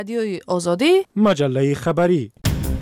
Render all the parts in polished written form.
رادیوی آزادی، مجله خبری.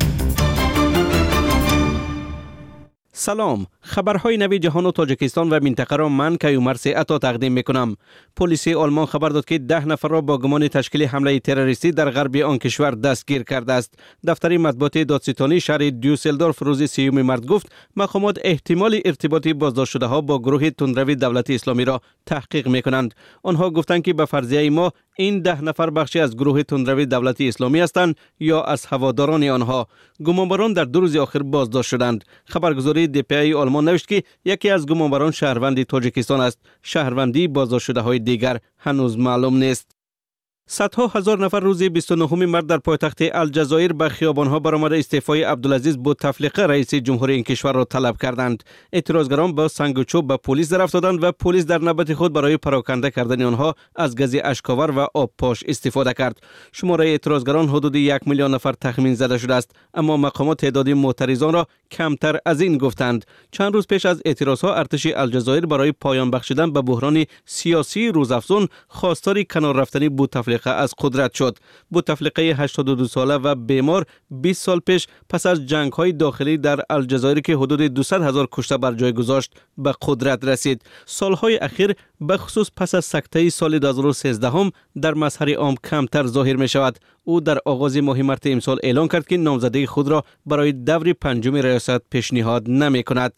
سلام، خبرهای نوی جهان و تاجیکستان و منطقه را من کیومرث عطا تقدیم میکنم. پلیس آلمان خبر داد که 10 نفر را با گمان تشکیل حمله تروریستی در غرب آن کشور دستگیر کرده است. دفتر مطبوعات دادستانی شهر دیوسلدورف روز 30 مارس گفت مقامات احتمال ارتباط بازداشت شده ها با گروه تندروی دولت اسلامی را تحقیق میکنند. آنها گفتند که به فرضیه ما این 10 نفر بخشی از گروه تندروی دولت اسلامی هستند یا از هواداران آنها. گمانبران در 2 روز آخر بازداشت شدند. خبرگزاری DPA آلمان نوشت که یکی از گمانبران شهروند تاجیکستان است. شهروندی بازداشت شده های دیگر هنوز معلوم نیست. صدها هزار نفر روز 29 مارس در پایتخت الجزایر به خیابان‌ها برآمده استعفای عبدالعزیز بوتفلیقه رئیس جمهوری این کشور را طلب کردند. اعتراضگران با سنگ و چوب به پلیس در افتادند و پلیس در نوبت خود برای پراکنده کردن آنها از گاز اشک‌آور و آب پاش استفاده کرد. شماره اعتراضگران حدود 1 میلیون نفر تخمین زده شده است، اما مقامات تعداد معترضان را کمتر از این گفتند. چند روز پیش از اعتراضها ارتش الجزایر برای پایان بخشیدن به بحران سیاسی روزافزون خواستار کنار رفتن بوتفلیقه از قدرت شد. بوتفلیقه 82 ساله و بیمار 20 سال پیش پس از جنگ‌های داخلی در الجزایر که حدود 200,000 کشته بر جای گذاشت به قدرت رسید. سالهای اخیر به خصوص پس از سکته سال 2013 هم در مظهر عام کمتر ظاهر می شود. او در آغاز ماه مارس امسال اعلان کرد که نامزدگی خود را برای دور پنجم ریاست پیشنهاد نمی کند.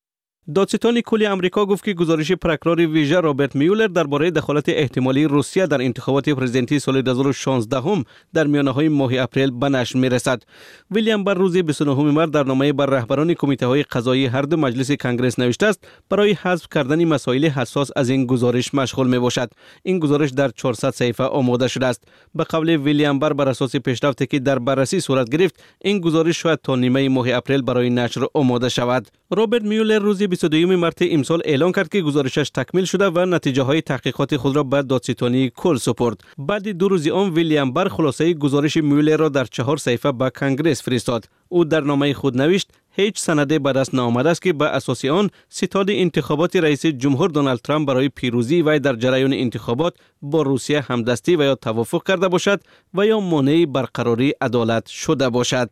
دادستان کلی آمریکا گفت که گزارش پرکرار ویژه رابرت میولر درباره دخالت احتمالی روسیه در انتخابات پرزیدنتی سال 2016 هم در میانه‌های ماه اپریل به نشر می‌رسد. ویلیام بر روز 29 مارس در نامه بر رهبران کمیته‌های قضایی هر دو مجلس کنگره نوشته است برای حذف کردن مسائل حساس از این گزارش مشغول می‌باشد. این گزارش در 400 صفحه آماده شده است. به قول ویلیام بر اساس پیشرفتی که در بررسی صورت گرفت، این گزارش شاید تا نیمه ماه اپریل برای نشر آماده شود. رابرت میولر روز 22 مارس امسال اعلان کرد که گزارشش تکمیل شده و نتیجه های تحقیقات خود را به دادستانی کل سپرد. بعد 2 روز آن ویلیام بر خلاصه گزارش میولر را در 4 صفحه به کنگره فرستاد. او در نامه خود نوشت هیچ سند به دست نآمده است که به اساس آن ستاد انتخابات رئیس جمهور دونالد ترامپ برای پیروزی وی در جریان انتخابات با روسیه همدستی و یا توافق کرده باشد و یا مانع برقراری عدالت شده باشد.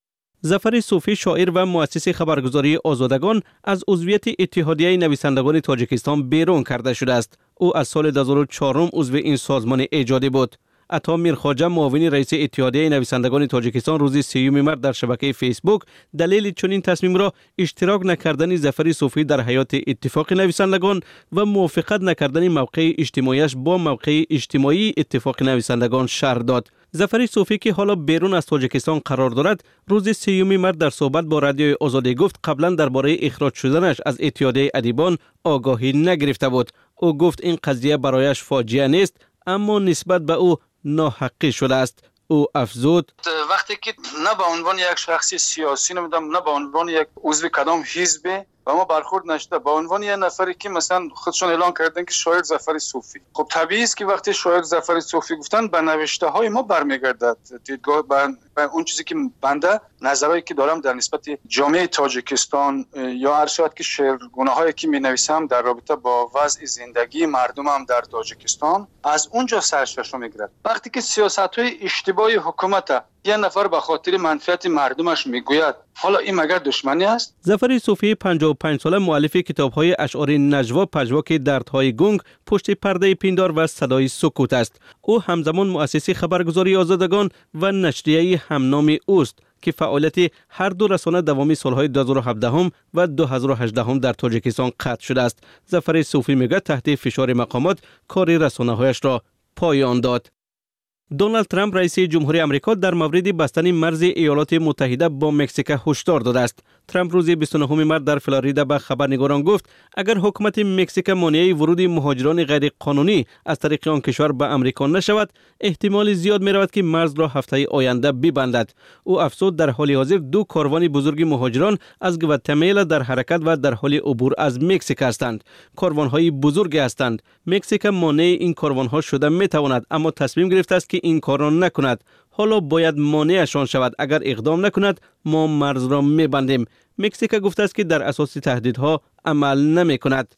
ظفر صوفی شاعر و مؤسس خبرگزاری آزادگان از عضویت اتحادیه نویسندگان تاجیکستان بیرون کرده شده است. او از سال 2004 عضو این سازمان ایجادی بود. عطا میرخواجه معاون رئیس اتحادیه نویسندگان تاجیکستان روز 30 مارس در شبکه فیسبوک دلیل چنین تصمیم را اشتراک نکردن ظفر صوفی در حیات اتفاق نویسندگان و موافقت نکردن موقع اجتماعیش با موقع اجتماعی اتفاق نویسندگان شرح داد. ظفر صوفی که حالا بیرون از تاجیکستان قرار دارد روز 30 مارس در صحبت با رادیوی آزادی گفت قبلا درباره اخراج شدنش از اتحادیه ادیبان آگاهی نگرفته بود. او گفت این قضیه برایش فاجعه نیست، اما نسبت به او ناحقی شده است. او افزود وقتی که نه به عنوان یک شخصی سیاسی نمیدونم، نه به عنوان یک عضو کدام حزبی و ما برخورد نشده، به عنوان یک نفری که مثلا خودشون اعلان کردن که شاعر ظفر صوفی. خب طبیعی است که وقتی شاعر ظفر صوفی گفتن به نوشته های ما برمیگردد، دیدگاه به اون چیزی که بنده نظرایی که دارم در نسبت جامعه تاجیکستان یا هر شاید که شعرگونه‌هایی که می‌نویسم در رابطه با وضع زندگی مردمم در تاجیکستان از اونجا سرچشمه میگیرد. وقتی که سیاست‌های اشتباهی حکومت یه نفر به خاطر منفعت مردمش میگوید حالا این مگر دشمنی است؟ ظفر صوفی 55 ساله مؤلف کتاب‌های اشعار نجوا پژواک دردهای گنگ، پشت پرده پیندار و صدای سکوت است. او همزمان مؤسس خبرگزاری آزادگان و نشریه همنام اوست که فعالیت هر دو رسانه دوامی سالهای 2017 و 2018 در تاجیکستان قطع شده است. ظفر صوفی میگه تحت فشار مقامات کار رسانه‌هایش را پایان داد. دونالد ترامپ رئیس جمهوری آمریکا در مورد بستن مرز ایالات متحده با مکزیک هشدار داده است. ترامپ روز 29 مارس در فلوریدا به خبرنگاران گفت اگر حکومت مکزیک مانع ورود مهاجران غیر قانونی از طریق آن کشور به آمریکا نشود، احتمال زیاد می‌رود که مرز را هفته آینده ببندد. او افزود در حال حاضر 2 کاروان بزرگ مهاجران از گواتمالا در حرکت و در حال عبور از مکزیک هستند. کاروان‌های بزرگ هستند. مکزیک مانع این کاروان‌ها شده می‌تواند، اما تصمیم گرفته است که این کار را نکند. حالا باید مانعشان شود. اگر اقدام نکند ما مرز را می‌بندیم. مکزیک گفته است که در اساس تهدیدها عمل نمی‌کند.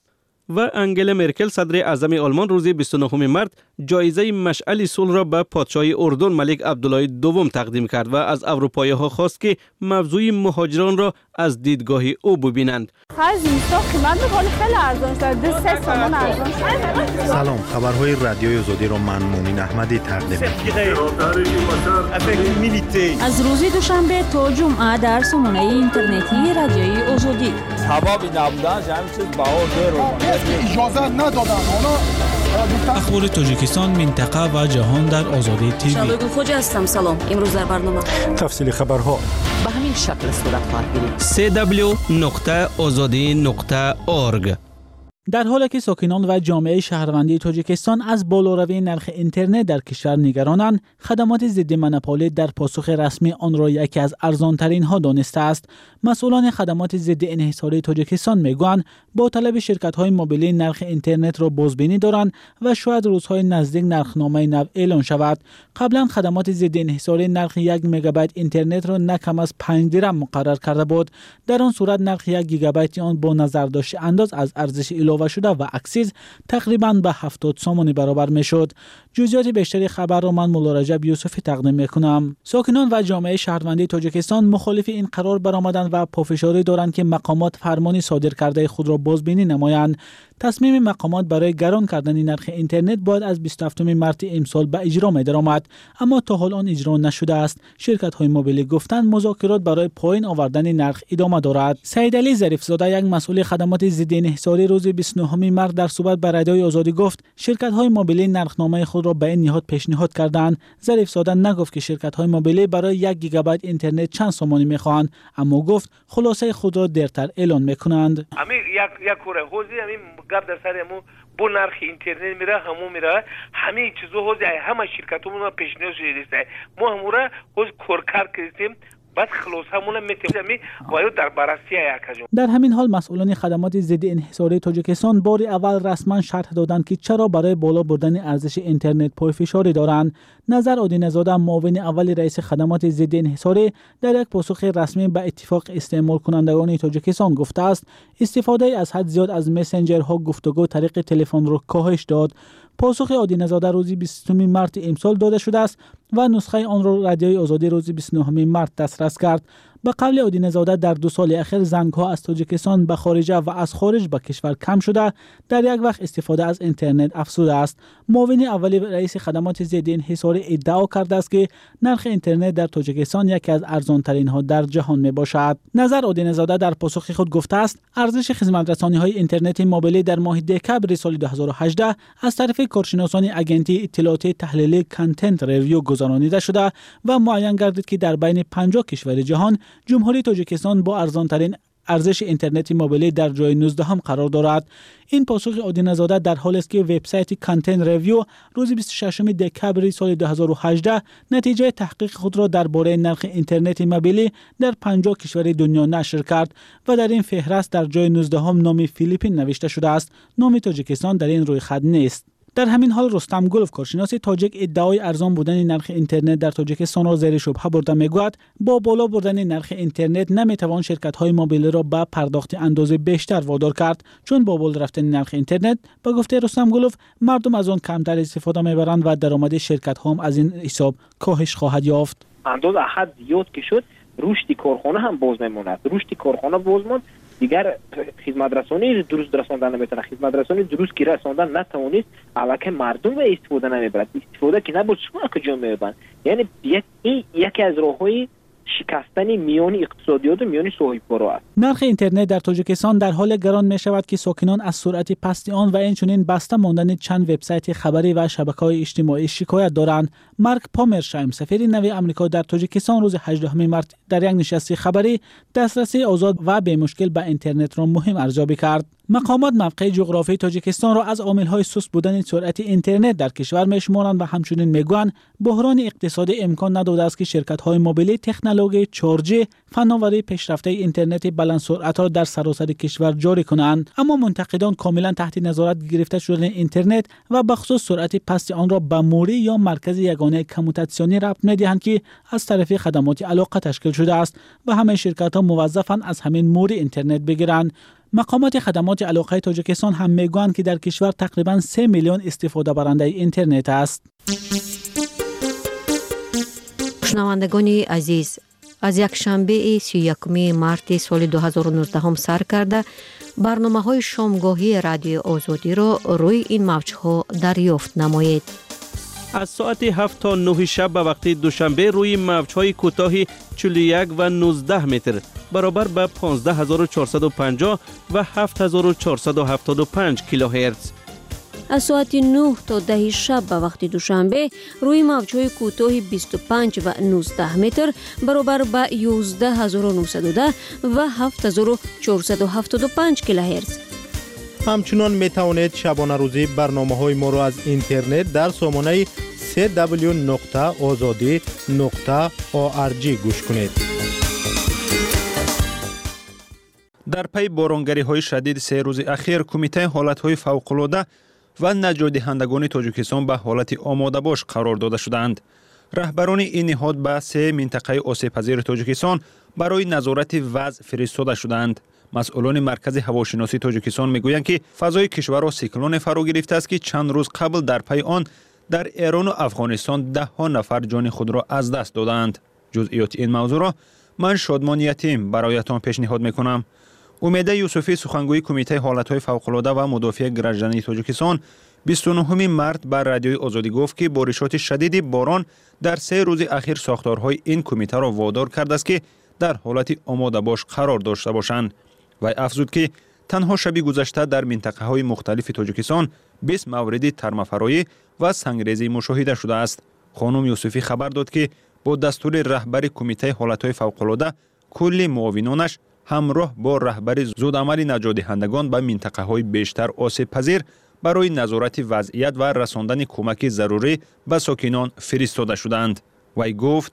و انگلا مرکل صدر اعظم آلمان روز 29 مارس جایزه مشعل صلح را به پادشاه اردن ملک عبدالله دوم تقدیم کرد و از اروپایی‌ها خواست که موضوع مهاجران را از دیدگاه او ببینند. سلام، خبرهای رادیوی آزادی را من مومن احمدی تقدیم می‌کنم. از روز دوشنبه تا جمعه در سامانه اینترنتی رادیوی آزادی. اخبار تاجیکستان، منطقه و جهان در آزادی تیوی. شبکه خوج هستم. سلام. امروز در برنامه تفصیل خبرها به همین شکل صورت خواهد گرفت. www.azadi.org. در حالی که ساکنان و جامعه شهروندی تاجیکستان از بالاروی نرخ اینترنت در کشور نگرانند، خدمات ضد مونوپولی در پاسخ رسمی آن را یکی از ارزان‌ترین ها دانسته است. مسئولان خدمات ضد انحصاری تاجیکستان میگویند با طلب شرکت‌های موبیلی نرخ اینترنت را بازبینی دارند و شاید روزهای نزدیک نرخنامه نو اعلان شود. قبلا خدمات ضد انحصاری نرخ 1 مگابایت اینترنت را نه کم از 5 درم مقرر کرده بود. در آن صورت نرخ 1 گیگابایت آن با نظر داشت انداز از ارزش و شده و عکسیز تقریباً به 70 سومانی برابر میشد. جزئیات بیشتری خبر را من مولا رجب یوسفی تقدیم میکنم. ساکنان و جامعه شهروندی تاجیکستان مخالف این قرار برآمدند و پافشاری دارند که مقامات فرمانی صادر کرده خود را بازبینی نمایند. تصمیم مقامات برای گران کردن نرخ اینترنت باید از 27 مارس امسال به اجرا می‌درآمد، اما تا حال آن اجرا نشده است. شرکت‌های موبیلی گفتند مذاکرات برای پایین آوردن نرخ ادامه دارد. سید علی ظریف‌زاده، یک مسئول خدمات ضد انحصاری، روز 29 مارس در صحبت با رادیوی آزادی گفت شرکت‌های موبیلی نرخنامه خود را به این نهاد پیشنهاد کردند. ظریف‌زاده نگفت که شرکت‌های موبیلی برای 1 گیگابایت اینترنت چند سومانی می‌خواهند، اما گفت خلاصه خود را دیرتر اعلان می‌کنند. یک کوره حوزه گپ در سر همون با نرخ اینترنت میره همون میره همه چیزو حوزه همه شرکت‌ها ما پیشنهاد شده ما همورا حوزه کارکار کردیم بس خلاص همون میتونیم باید در بررسی یک. در همین حال مسئولان خدمات ضد انحصاری تاجیکستان بار اول رسما شرح دادند که چرا برای بالا بردن ارزش اینترنت پایفشاری دارند. نظر آدینه‌زاده، معاون اول رئیس خدمات ضد انحصاری، در یک پاسخ رسمی به اتفاق استعمال کنندگان تاجیکستان گفته است استفاده از حد زیاد از مسنجرها گفتگو طریق تلفن را کاهش داد. پاسخ آدینه‌زاده روز 20 مارس امسال داده شده است و نسخه آن را رادیوی آزادی روز 29 مارس دسترس کرد. به قول آدینه‌زاده در 2 سال اخیر زنگ‌ها از تاجیکستان به خارجه و از خارج به کشور کم شده، در یک وقت استفاده از اینترنت افزوده است. معاون اول رئیس خدمات ضد انحصاری ادعا کرده است که نرخ اینترنت در تاجیکستان یکی از ارزان‌ترین ها در جهان میباشد. نظر آدینه‌زاده در پاسخ خود گفته است ارزش خدمت‌رسانی‌های اینترنت موبیلی در ماه دکبر سال 2018 از طرف کارشناسان اجنسی اطلاعاتی تحلیلی کانتنت ریویو گزارانیده شده و معین گردید که در بین 50 کشور جهان جمهوری تاجیکستان با ارزان‌ترین ارزش اینترنت موبیلی در جای 19 هم قرار دارد. این پاسخ آدینه‌زاده در حالی است که وبسایت کانتنت ریویو روز 26 دکبر سال 2018 نتیجه تحقیق خود را درباره نرخ اینترنت موبیلی در 50 کشور دنیا نشر کرد و در این فهرست در جای 19 هم نام فیلیپین نوشته شده است. نام تاجیکستان در این رویخط نیست. در همین حال رستم گلف، کارشناس تاجیک، ادعای ارزان بودن نرخ اینترنت در تاجیکستان را زیر شبهه برده میگوید با بالا بردن نرخ اینترنت نمیتوان شرکت‌های موبیلی را به پرداخت اندازه بیشتر وادار کرد، چون با بالا رفتن نرخ اینترنت به گفته رستم گلف مردم از آن کمتر استفاده میبرند و درآمد شرکت‌ها هم از این حساب کاهش خواهد یافت. اندازه حد زیاد که شد رشد کارخانه هم باز نموند. رشد کارخانه باز ماند، دیگر خدمت رسانی درست رساندن نمیتونه. خدمت رسانی درست که رساندن نتوانست، البته مردم به استفاده نمیبرد. استفاده که نبود شما کجا میبرن. یعنی یکی از راههای شکستن میان اقتصادیات و میان صاحبکارا است. نرخ اینترنت در تاجیکستان در حال گران می شود که ساکنان از سرعت پست آن و اینچنین بسته ماندن چند وبسایت خبری و شبکه‌های اجتماعی شکایت دارند. مارک پامرشایم، سفیر نوی آمریکا در تاجیکستان، روز 18 مارس در یک نشست خبری دسترسی آزاد و به مشکل به اینترنت را مهم ارزیابی کرد. مقامات موقع جغرافیایی تاجیکستان را از عامل‌های سست بودن سرعت اینترنت در کشور می‌شمارند و همچنین می‌گویند بحران اقتصادی امکان نداده است که شرکت‌های موبیلی تکنولوژی 4G فناوری پیشرفته اینترنت بلند سرعت را در سراسر کشور جاری کنند. اما منتقدان کاملا تحت نظارت گرفته شدن اینترنت و بخصوص سرعت پست آن را به موری یا مرکز یگانه کموتاسیونی ربط می‌دهند که از طرف خدمات علاقه تشکیل شده است و همه شرکت‌ها موظفند از همین موری اینترنت بگیرند. مقامات خدمات علاقه تاجیکستان هم میگویند که در کشور تقریباً 3 میلیون استفاده برنده اینترنت است. شنوندگان عزیز، از یک شنبه 31 مارت سال 2019 هم سر کرده برنامه‌های شامگاهی رادیو آزادی را روی این موج‌ها دریافت نمایید. از ساعت 7 تا 9 شب به وقت دوشنبه روی موج‌های کوتاه 41 و 19 متر برابر به 15450 و 7475 کیلوهرتز. از ساعت 9 تا 10 شب به وقت دوشنبه روی موج‌های کوتاه 25 و 19 متر برابر به 11910 و 7475 کیلوهرتز. همچنان می توانید شبانه روزی برنامه‌های ما را از اینترنت در سامانه www.azadi.org گوش کنید. در پی بارانگری‌های شدید 3 روز اخیر کمیته حالت‌های فوق‌العاده و نجات دهندگان تاجیکستان به حالت آماده باش قرار داده شدند. رهبران این نهاد به 3 منطقه آسیب‌پذیر تاجیکستان برای نظارت وضع فرستاده شدند. مسئولان مرکز هواشناسی تاجیکستان میگویند که فضای کشور را سیکلون فرا گرفته است که چند روز قبل در پی آن در ایران و افغانستان 10 نفر جان خود را از دست دادند. جزئیات این موضوع را من شادمان یتیم برایتان پیشنهاد میکنم. امیده یوسفی سخنگوی کمیته حالت‌های فوق‌العاده و مدافع گرجدنی تاجیکستان 29 مارت بر رادیوی آزادی گفت که بارشات شدید باران در 3 روز اخیر ساختارهای این کمیته را وادار کرده است که در حالت آماده باش قرار داشته باشند. و افزود که تنها شب گذشته در منطقه‌های مختلف تاجیکستان 20 مورد ترمه‌فرایی و سنگریزی مشاهده شده است. خانم یوسفی خبر داد که با دستور رهبر کمیته حالت‌های فوق‌العاده کل معاونانش همراه با رهبر زودعمل نجات دهندگان به منطقه‌های بیشتر آسیب پذیر برای نظارت وضعیت و رساندن کمک ضروری به ساکنان فرستاده شدند. وی گفت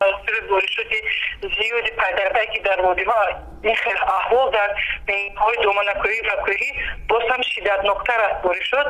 زیادی پدربکی در وادی‌ها این خیلی احوال در بین‌های دومنکویی و کوهی باز هم شدتناکتر است بارشات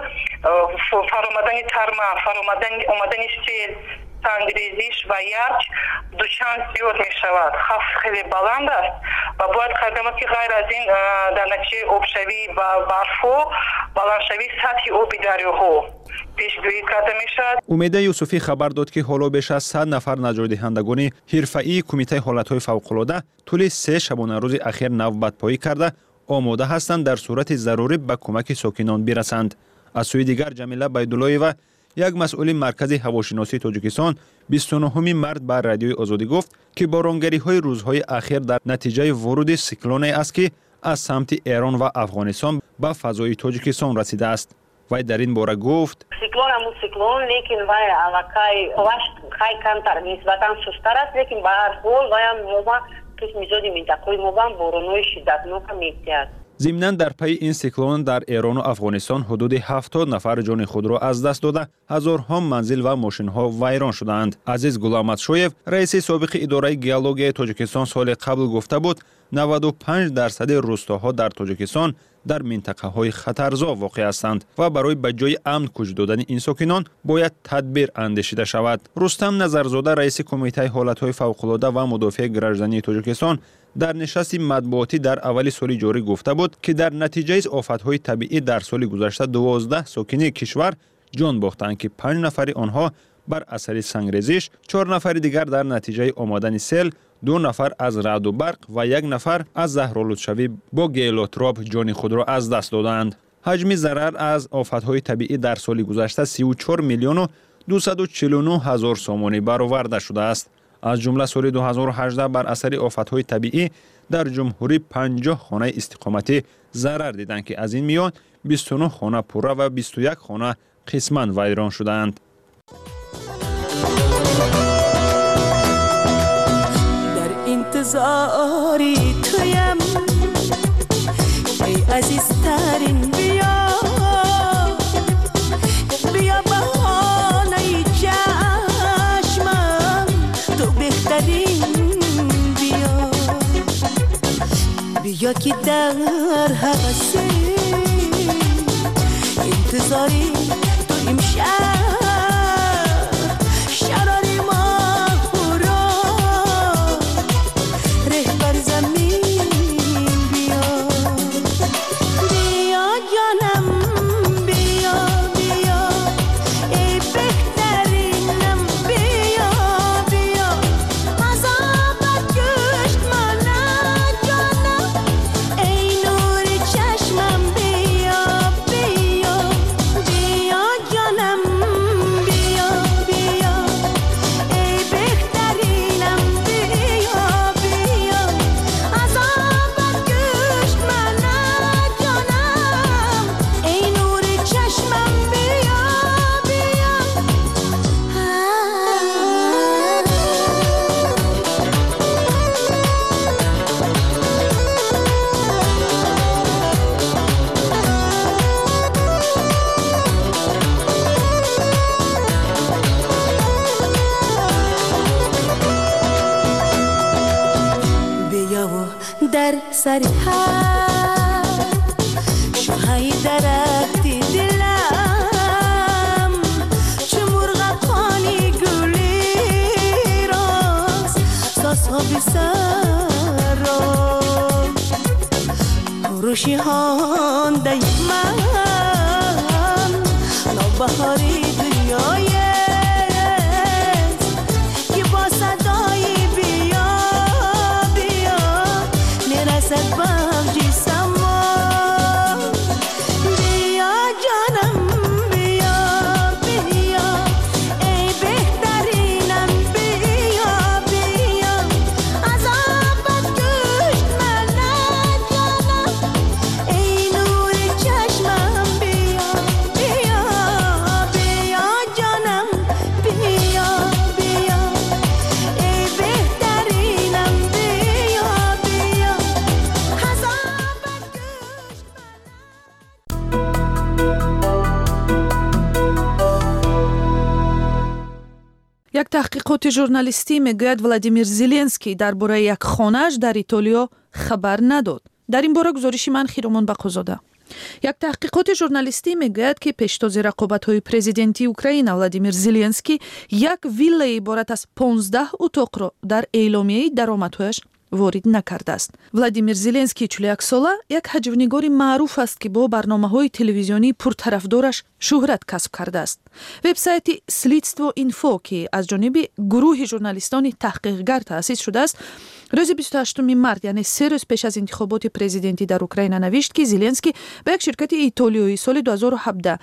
فرآمدن ترمه آمدن سیل سنگریزیش و یخ دوچند زیاد می شود. خطر خیلی بلند است و باید خدمات که غیر از این در نتیجه آبشوی و برفو بلندشوی سطح آب دریاها پیشگویی کرده می شود. امیده یوسفی خبر داد که حالا بیش از 100 نفر نجات دهندگان حرفه‌ای کمیته حالت‌های فوق‌العاده طول 3 شبانه روز اخیر نوبت‌پایی کرده آماده هستند در صورت ضروری به کمک ساکنان برسند. از سوی دیگر جمیله بیدالله‌ای یک مسئول مرکز هواشناسی تاجیکستان 29 مارت بر رادیوی آزادی گفت که بارانگری‌های روزهای اخیر در نتیجه ورود سیکلونی است که از سمت ایران و افغانستان به فضای تاجیکستان رسیده است. وی در این باره گفت سیکلون لیکن وی علاقه خیلی کمتر نسبتاً سست‌تر است لیکن به هر حال وی هم قسم زیادی منطقه‌های ما باران‌های شدتناک می‌دهد. ضمناً در پی این سیکلون در ایران و افغانستان حدود 70 نفر جان خود را از دست داده هزارها منزل و ماشین‌ها ویران شدند. عزیز غلامت شویف رئیس سابق اداره گئولوژی تاجیکستان سال قبل گفته بود 95% روستاها در تاجیکستان در منطقه‌های خطرزا واقع هستند و برای به جای امن کوچ دادن این ساکنان باید تدبیر اندیشیده شود. رستم نظرزاده رئیس کمیته حالت‌های فوق‌العاده و مدافع گرجدنی تاجیکستان در نشست مطبوعاتی در اول سال جاری گفته بود که در نتیجه از آفت‌های طبیعی در سال گذشته 12 ساکن کشور جان باختند که 5 نفر آنها بر اثر سنگریزش، 4 نفر دیگر در نتیجه آمدن سیل، 2 نفر از رعد و برق و 1 نفر از زهرآلودشوی با گیل و تراب جان خود را از دست دادند. حجم ضرر از آفت‌های طبیعی در سال گذشته 34 میلیون و 249 هزار سامانی برآورده شده است. از جمله سال 2018 بر اثر آفت‌های طبیعی در جمهوری 50 خانه استقامتی ضرر دیدند که از این میان 29 خانه پوره و 21 خانه قسماً ویران شدند. در انتظاری تویم ای عزیزترین بیا بهانه چشمم تو بهترین بیا که در هوس انتظاری تو امشب شراری ما را ره بر زمین بیا در سر هر شاهی درختی دلم چه مرغقانی گلی راست ساسا بی سر را روشی هانده من نوبهاری دنیای که با صدای بیا بیا میرسد بمجی سما بیا جانم بیا بیا ای بهترینم بیا بیا از آبت گشت من جانم ای نور چشمم بیا بیا بیا جانم بیا بیا ای بهترینم بیا بیا از آبت گشت як таҳқиқоти журналистӣ мегӯяд Владимир Зеленский дар бораи як хонааш дар Итолиё хабар надод. дар ин бора гузориши ман Хиромон Бақозода. як таҳқиқоти журналистӣ мегӯяд ки пештози рақобатҳои президентии Украина Владимир Зеленский як виллаи иборат аз 15 утоқро дар эъломияи даромадҳояш ворид накардааст. Владимир Зеленский 41 сола як ҳаҷвнигори маъруф аст ки бо барномаҳои телевизионии пуртарафдораш шӯҳрат касб кардааст. вебсайти Slitstvo.info ки аз ҷониби гурӯҳи журналистони таҳқиқгар таъсис шудааст, рӯзи 28 март, яъне 3 рӯз пеш аз интихоботи президентӣ дар Украина навишт ки Зеленский ба як ширкати итолиёӣ соли 2017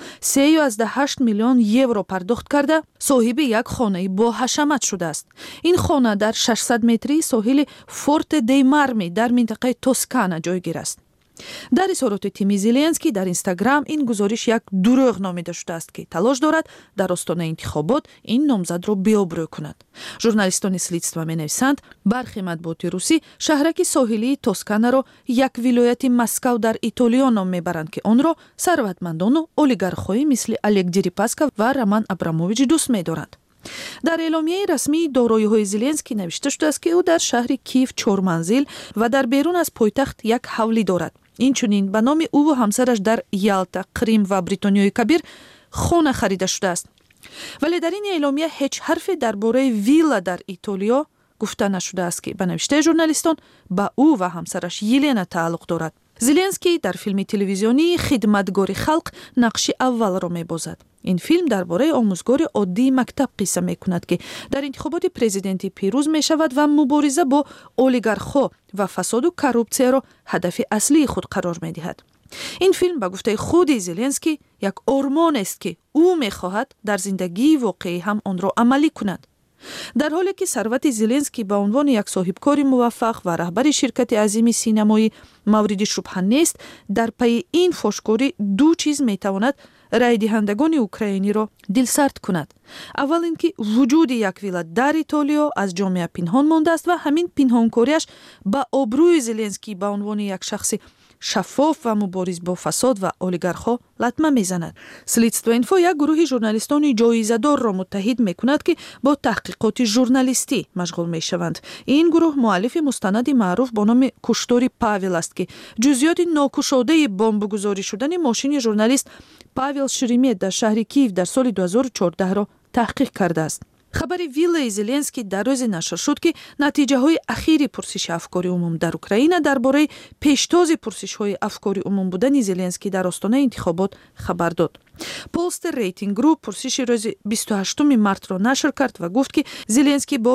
3.8 миллион евро пардохт карда соҳиби як хонаи боҳашамат шудааст. ин хона дар 600 метрии соҳили Форте дей Марми дар минтақаи Тоскана ҷойгир аст. дар изҳороти тими Зеленский дар Инстаграм ин гузориш як дурӯғ номида шудааст ки талош дорад дар остонаи интихобот ин номзадро беобрӯ кунад. журналистони Slitstvo менависанд, бархи матбуоти русӣ шаҳраки соҳилии Тосканаро як вилояти Москав дар Итолиё ном мебаранд ки онро сарватмандону олигархҳои мисли Олег Дерипаска ва Роман Абрамович дӯст медоранд. дар эъломияи расмии дороиҳои Зеленский навишта шудааст ки ӯ дар шаҳри Киев 4 манзил ва дар берун аз пойтахт як ҳавлӣ дорад. инчунин ба номи ӯ ва ҳамсараш дар Ялта, Крим ва Бритониёи Кабир хона харида шудааст. вале дар ин эъломия ҳеҷ ҳарфе дар бораи вилла дар Итолиё гуфта нашудааст ки ба навиштаи журналистон ба ӯ ва ҳамсараш Елена тааллуқ дорад. Зеленский дар филми телевизионии Хидматгори халқ нақши аввалро мебозад. ин филм дар бораи омӯзгори оддии мактаб қисса мекунад ки дар интихоботи президентӣ пирӯз мешавад ва мубориза бо олигархҳо ва фасоду коррупсияро ҳадафи аслии худ қарор медиҳад. ин филм ба гуфтаи худи Зеленский як ормонест ки ӯ мехоҳад дар зиндагии воқеӣ ҳам онро амалӣ кунад. дар ҳоле ки сарвати Зеленский ба унвони як соҳибкори муваффақ ва раҳбари ширкати азими синамоӣ мавриди шубҳа нест, дар пайи ин фошкорӣ ду чиз метавонад райдиҳандагони украиниро дилсард кунад. аввал ин ки вуҷуди як вилла дар Итолиё аз ҷомеа пинҳон мондааст ва ҳамин пинҳонкориаш ба обрӯи Зеленский ба унвони як шахси шаффоф ва мубориз бо фасод ва олигархҳо латма мезанад. Slitstvo.info як гурӯҳи журналистони ҷоизадорро муттаҳид мекунад ки бо таҳқиқоти журналистӣ машғул мешаванд. ин гурӯҳ муаллифи мустанади маъруф бо номи Куштори Павел аст ки ҷузъиёти нокушодаи бомбгузорӣ шудани мошини журналист Павел Шеремет дар шаҳри Киев дар соли 2014-ро таҳқиқ кардааст. хабари виллаи Зеленский дар рӯзе нашр шуд ки натиҷаҳои ахири пурсиши афкори умум дар Украина дар бораи пештози пурсишҳои афкори умум будани Зеленский дар остонаи интихобот хабар дод. Polster Rating Group пурсиши рӯзи 28 мартро нашр кард ва гуфт ки Зеленский бо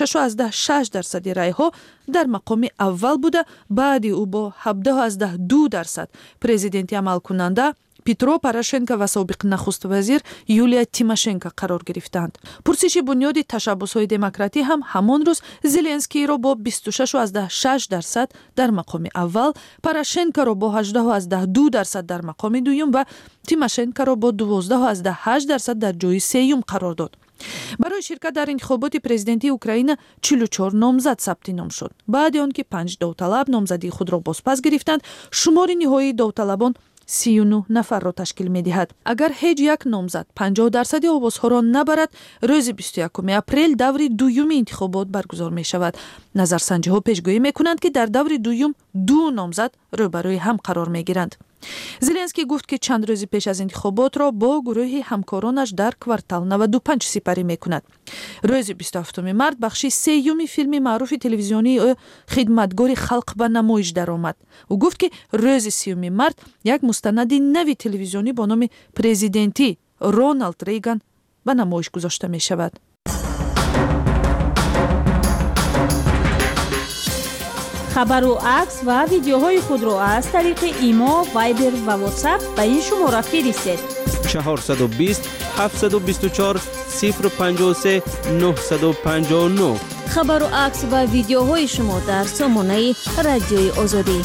26.6% райҳо дар мақоми аввал буда, баъди ӯ бо 17.2% президенти амалкунанда Петро Порошенко ва собиқ нахуст вазир Юлия Тимошенко қарор гирифтанд. пурсиши бунёди ташаббусҳои демократӣ ҳам ҳамон рӯз Зеленскийро бо 26.6% дар мақоми аввал, Порошенкоро бо 18.2% дар мақоми дуюм ва Тимошенкоро бо 12.8% дар ҷойи сеюм қарор дод. барои ширкат дар интихоботи президентии Украина 44 номзад сабти ном шуд. баъди он ки 5 довталаб номзадии худро бозпас гирифтанд, шумори ниҳоии довталабон 39 نفر را تشکیل می‌دهد. اگر هیچ یک نامزد 50% آوازها را نبرد، روز 21 اپریل دور دوم انتخابات برگزار می‌شود. نظرسنجی‌ها پیشگویی می‌کنند که در دور دوم 2 نامزد روبروی هم قرار می‌گیرند. زلنسکی گفت که چند روز پیش از انتخابات را با گروه همکارانش در کوارتال 95 سپری می‌کند. روز 27 مارت بخشی سوم فیلم معروف تلویزیونی خدمتگار خلق به نمایش درآمد. او گفت که روز 30 مارت یک مستند نوی تلویزیونی با نام پرزیدنتی رونالد ریگان به نمایش گذاشته می‌شود. خبر و عکس و ویدیوهای خود را از طریق ایما، وایبر و واتساپ به این شماره فرستید. 420 724 053 959. خبر و عکس و ویدیوهای شما در سامانه رادیوی آزادی.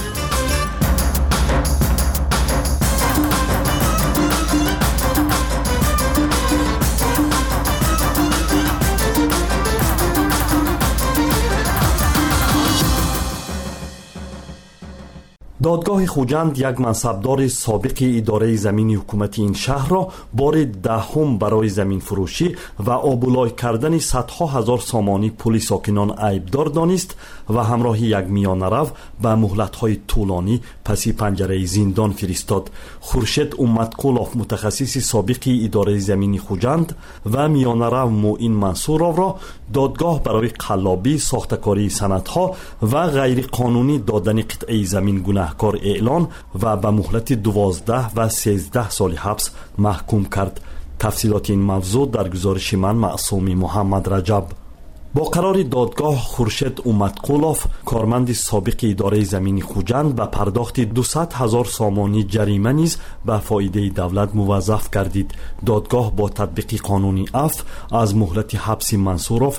دادگاه خوجند یک منصبدار سابق اداره زمینی حکومتی این شهر را بار دهم برای زمین فروشی و آبولای کردن صدها هزار سامانی پول ساکنان عیبدار دانست و همراه یک میانرو به مهلت‌های طولانی پسی پنجره زندان فرستاد. خورشید امتقلوف متخصص سابق اداره زمینی خوجند و میانرو معین منصورov را دادگاه برای قلابی، ساختکاری سندها و غیر قانونی دادن قطعه زمین گناهکار اعلان و به مهلت 12 و 13 سال حبس محکوم کرد. تفصیلات این موضوع در گزارش من معصومی محمد رجب. با قرار دادگاه خورشید امتقلوف کارمند سابق اداره زمینی خوجند به پرداخت 200,000 سامانی جریمه نیز به فایده دولت موظف گردید. دادگاه با تطبیق قانونی عفو از مهلت حبس منصوروف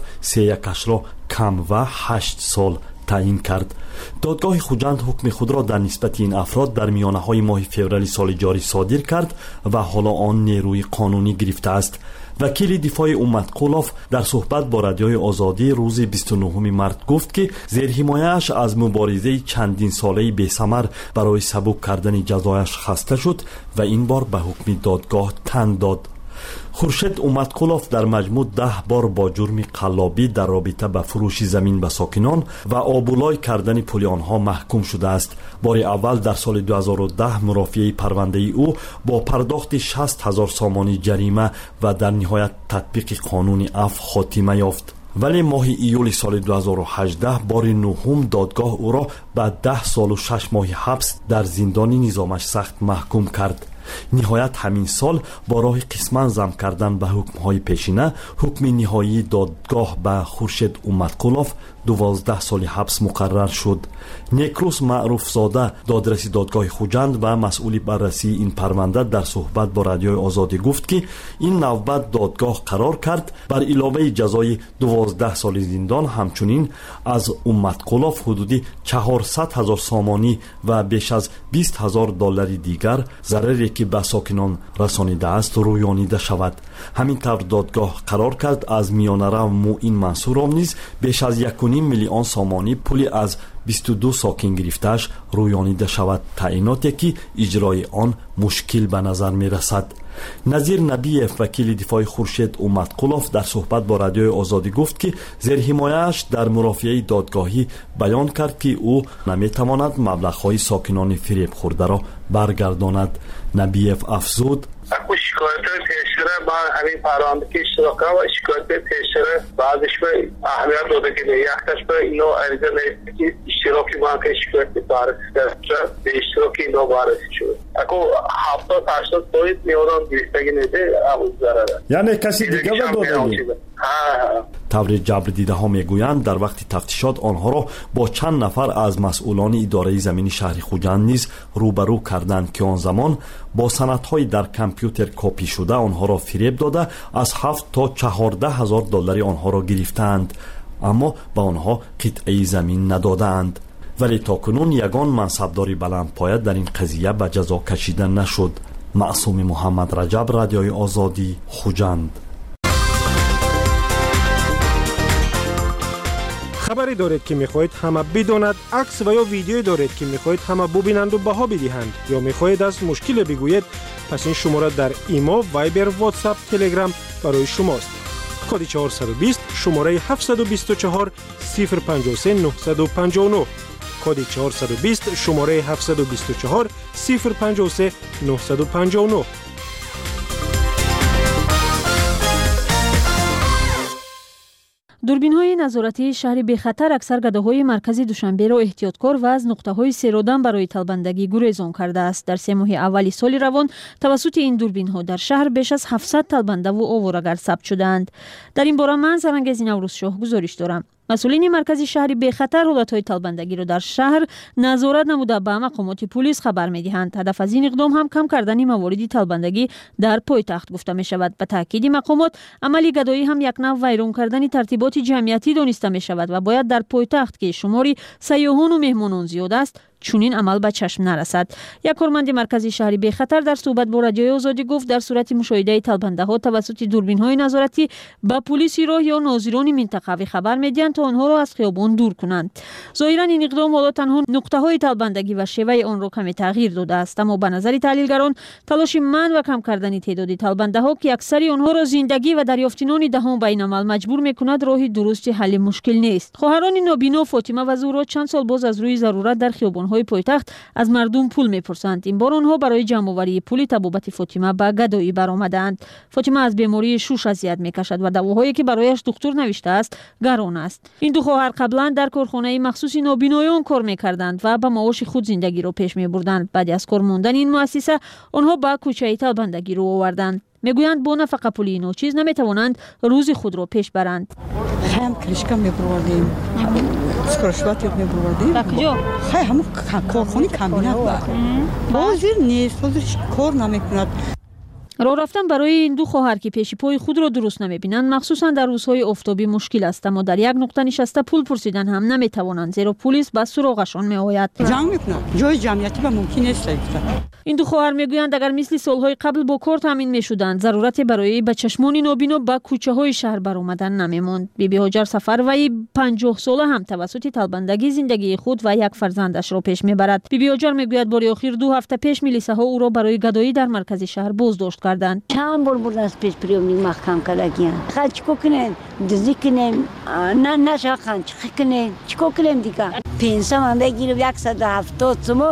3 را کم و 8 سال تعیین کرد. دادگاه خوجند حکم خود را در نسبت این افراد در میانه های ماه فوریه سال جاری صادر کرد و حالا آن نیروی قانونی گرفته است. وکیل دفاع امتقلوف در صحبت با رادیوی آزادی روز 29 مارت گفت که زیر حمایه‌اش از مبارزه چندین ساله بی‌ثمر برای سبک کردن جزایش خسته شد و این بار به حکم دادگاه تن داد. خورشید امتقلوف در مجموع 10 بار با جرم قلابی در رابطه با فروش زمین به ساکنان و آبولای کردن پول آنها محکوم شده است. بار اول در سال 2010 مرافعه پرونده او با پرداخت 60,000 سامانی جریمه و در نهایت تطبیق قانون عفو خاتمه یافت. ولی ماه ایول سال 2018 بار نهم دادگاه او را به 10 سال و 6 ماه حبس در زندان نظامش سخت محکوم کرد. نهایت همین سال با راه قسماً ضم کردن به حکم‌های پیشینه حکم نهایی دادگاه به خورشید امتقلوف 12 سال حبس مقرر شد. نیکروس معروف زاده دادرس دادگاه خوجند و مسئول بررسی این پرونده در صحبت با رادیوی آزادی گفت که این نوبت دادگاه قرار کرد بر علاوه جزای 12 سال زندان همچنین از امتقلوف حدود 400,000 سامانی و بیش از 20,000 دلار دیگر ضرری که به ساکنان رسانیده است رویانیده شود. همین طور دادگاه قرار کرد از میانرو معین منصورov نیز بیش از 1.5 میلیون سامانی پولی از 22 ساکن گرفته‌اش رویانیده شود، تعییناتی که اجرای آن مشکل به نظر می رسد. نظیر نبیف وکیل دفاع خورشید امتقلوف در صحبت با رادیوی آزادی گفت که زیر حمایه‌اش در مرافعه دادگاهی بیان کرد که او نمیتواند مبلغ‌های ساکنان فریب خورده را برگرداند. نبیف افزود شکایت پیشتره با همین پرونده که اشتراک و شکایت پیشتره بعضش به اهمیت داده که یکتش به اینو عریضه نیست که اشتراکی بانک شکایت بررسی به اشتراکی اینو بررسی شد. اکو 70-80 سویت میادان گریستگی نیده اون ضرره. یعنی کسی دیگه به داده طور جبر دیده ها میگویند در وقت تفتیشات آنها را با چند نفر از مسئولان اداره زمین شهر خوجند نیز روبرو کردند که آن زمان با سندهای در کامپیوتر کپی شده آنها را فریب داده از 7 تا 14,000 دلار آنها را گرفتند، اما به آنها قطعه زمین ندادند. ولی تاکنون یگان منصبداری بلندپایه در این قضیه به جزا کشیده نشد. معصوم محمد رجب، رادیوی آزادی، خوجند. خبری دارید که میخواهید همه بداند، عکس و یا ویدیویی دارید که میخواهید همه ببینند و بها بدهند یا میخواهید از مشکل بگویید، پس این شماره در ایما، وایبر، واتساپ، تلگرام برای شماست. کد 420 شماره 724 053 959. کد 420 شماره 724 053 959. دوربین‌های نظارتی شهر بخطر اکثر گداهای مرکزی دوشنبه را احتیاطکار و از نقطه‌های سیرودن برای طلبندگی گریزان کرده است. در 3 ماه اولی سال روان توسط این دوربین‌ها در شهر بیش از 700 طلبنده و آوارگر ثبت شدند. در این باره من سرانگیز نوروزشاه گزارش دارم. مسئولین مرکزی شهر بخطر حالتهای طلبندگی را در شهر نظارت نموده به مقامات پلیس خبر می‌دهند. هدف از این اقدام هم کم کردن موارد طلبندگی در پایتخت گفته می شود. به تاکید مقامات عملی گدایی هم یک نوع ویران کردن ترتیبات جمعیتی دانسته می شود و باید در پایتخت که شماری سیاحان و مهمانان زیاد است چونین عمل به چشم نرسد. یک کارمند مرکزی شهر بخطر در صحبت با رادیوی آزادی گفت در صورت مشاهده طلبنده ها توسط دوربین‌های نظارتی به پلیس راه یا ناظران منطقوی خبر می‌دهند تا آنها را از خیابان دور کنند. ظاهراً این اقدام حالا تنها نقطه‌های طلبندگی و شیوه آن را کمی تغییر داده است، اما به نظر تحلیلگران تلاش منع و کم کردن تعداد طلبنده ها که اکثر آنها را زندگی و دریافتنان دهم بین عمل مجبور می‌کند راه درست حل مشکل نیست. خواهران نابینا فاطمه و زهرا چند سال باز از روی ضرورت در خیابان های پایتخت از مردم پول میپرسند. این بار آنها برای جمع‌آوری پول طبابت فاطمه به گدایی برآمدند. فاطمه از بیماری شوش اذیت میکشد و دواهایی که برایش دکتر نوشته است گران است. این دو خواهر قبلا در کارخانه مخصوص نابینایان کار میکردند و به معاش خود زندگی را پیش میبردند. بعد از کار ماندن این مؤسسه آنها به کوچه طلبندگی رو آوردند. میگویند با نفقه پولی ناچیز نمیتوانند روز خود را پیش برند. هم کلیشکا میبردیم، سکرشواتی میبردیم. کجا؟ همون کارخانه کامبینات بازیر نیست، بازیرش کار نمیکند. راه رفتن برای این دو خواهر که پیش پای خود را درست نمیبینند مخصوصا در روزهای آفتابی مشکل است، اما در یک نقطه نشسته پول پرسیدن هم نمیتوانند زیرا پلیس به سراغشان میآید. جنگ میکنند، جای جمعیتی به ممکن نیست. این دو خواهر میگویند اگر مثل سالهای قبل با کار تامین میشدند ضرورتی برای به چشمان نابینا به کوچه های شهر برآمدن نمیماند. بیبی هاجر سفروی 50 ساله هم توسط طلبندگی زندگی خود و یک فرزندش را پیش میبرد. بیبی هاجر میگوید بار اخیر 2 هفته پیش میلیسه ها او را برای گدایی در مرکز شهر بازداشت کردند. چند بار بود از پیش پریومی محکم کردگیان. خواهد چیکو کنن؟ دزدی کنن؟ نه شاخن چیکو کنن؟ چیکو کنن دیگه؟ پنسه من بگیرم 170 سومو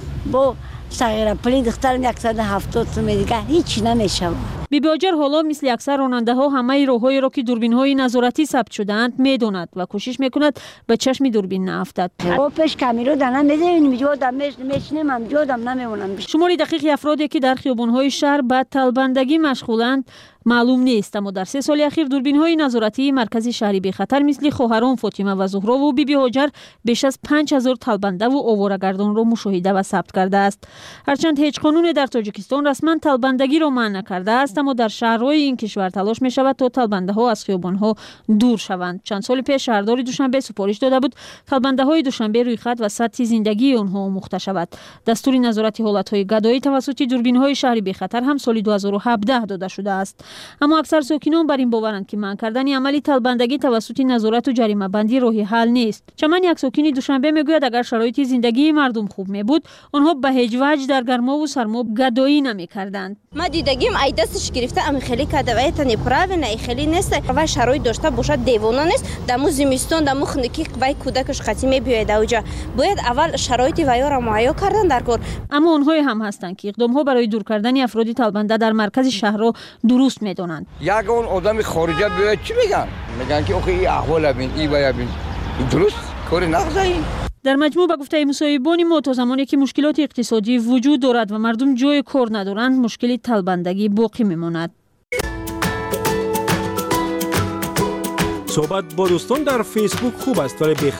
با صغیر پلی دخترم 170 سومو دیگه هیچ نمیشه. بیبی هاجر حالا مثل اکثر راننده ها همه راههایی را که دوربین های نظارتی ثبت شدند میداند و کوشش میکند به چشم دوربین نافتد. او پیش کامیرا دارن میذاریم جودم میشنم هم جودم نمیمونم. شماری دقیق افرادی که در خیابان های شهر به طلبندگی مشغولند معلوم نیست، اما در 3 سال اخیر دوربین های نظارتی مرکزی شهری بخطر مثل خواهران فاطمه و زهرا و بیبی هاجر بیش از 5000 طلبنده و آواره‌گردان را مشاهده و ثبت کرده است. هرچند هیچ قانونی در تاجیکستان رسما طلبندگی را منع نکرده است، اما در شهرهای این کشور تلاش می شود تا طلبنده ها از خیابان ها دور شوند. چند سال پیش شهردار دوشنبه سفارش داده بود طلبنده های دوشنبه روی خط و سطح زندگی آنها آموخته شود. دستور نظارت حالت های گدایی توسط دوربین های شهری بخطر هم سال 2017 داده شده است. اما اکثر ساکنان بر این باورند که منع کردن عملی طلبندگی توسط نظارت و جریمه بندی راه حل نیست. چمن یک ساکن دوشنبه میگوید اگر شرایط زندگی مردم خوب می بود آنها به هیچ وجه در گرما و سرما گدایی نمی‌کردند. ما دیدگیم ای دستش گرفته ام خیلی کدوای تنی پراو نه خیلی نیست و شرایط داشته باشه دیوانه نیست. دمو زمستون دمو خنکی وای کودکش قطعی میبیاید اوجا باید اول شرایط ویا را مهیا کردن در کار. اما آنها هم هستند که اقدام‌ها برای دور کردن افراد طلبنده در مرکز شهر را درست می‌دانند. یک اون آدم خارجی بیاید چی میگن که آخه این احوال ببین ای باید ببین درست کار نغزایی. در مجموع به گفته مصاحبان ما تا زمانی که مشکلات اقتصادی وجود دارد و مردم جای کار ندارند مشکل طلبندگی باقی میماند. صحبت با دوستان در فیسبوک خوب است ولی